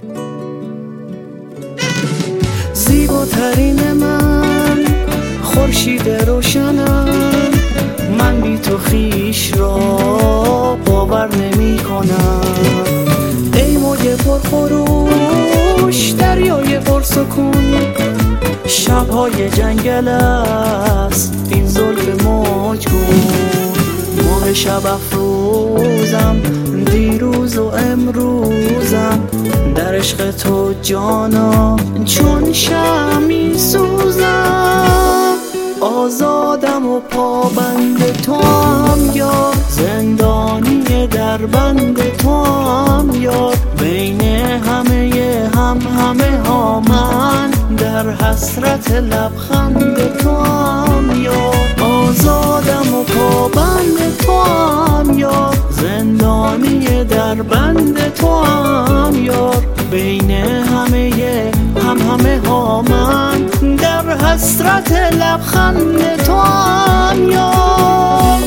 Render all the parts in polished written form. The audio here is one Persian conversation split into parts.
زیباترین من، خورشید روشنم، من بی تو خویش را باور نمی کنم. ای موج پرخروش، دریای پرسکون، شبهای جنگل است این زلف موجگون. ماه شب افروزم، دیروز و امروزم، در عشق تو جانا چون شمعی سوزم. آزادم و پابند تو هم یار، زندانی در بند تو هم یار. بین همه ها من، در حسرت لبخند تو هم یار. آزادم و پابند تو هم یار، زندانی در بند تو هم یار. بین همه ها من، در حسرت لبخند تو هم یار.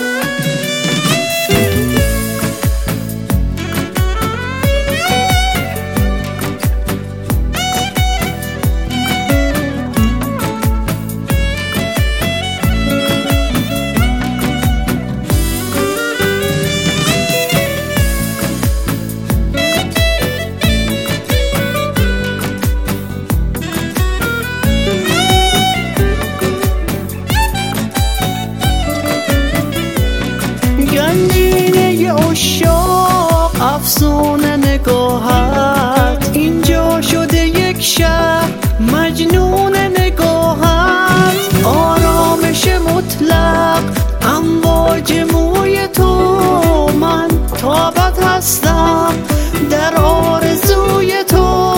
گنجینه عشاق، افسانه نگاهت، اینجا شده یک شهر مجنون نگاهت. آرامش مطلق، امواج موی تو، من تابت هستم در آرزوی تو.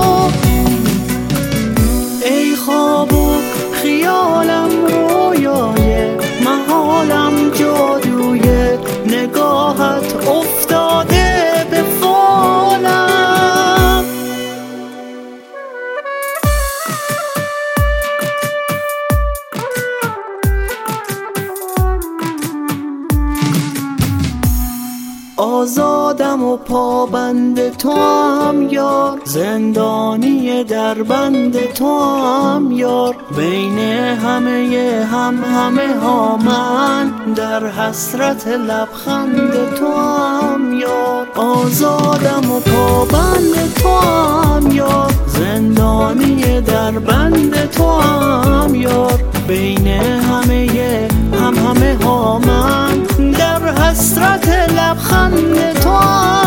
ای خواب و خیالم، رویای محالم، جادوی نگاهت افتاده به فالم. آزادم و پابند تو هم یار، زندانی در بند تو هم یار. بین همه ها من، در حسرت لبخند تو هم یار. آزادم و پابند تو هم یار، زندانی در بند تو هم یار. بین همه ها من، در حسرت لبخند تو هم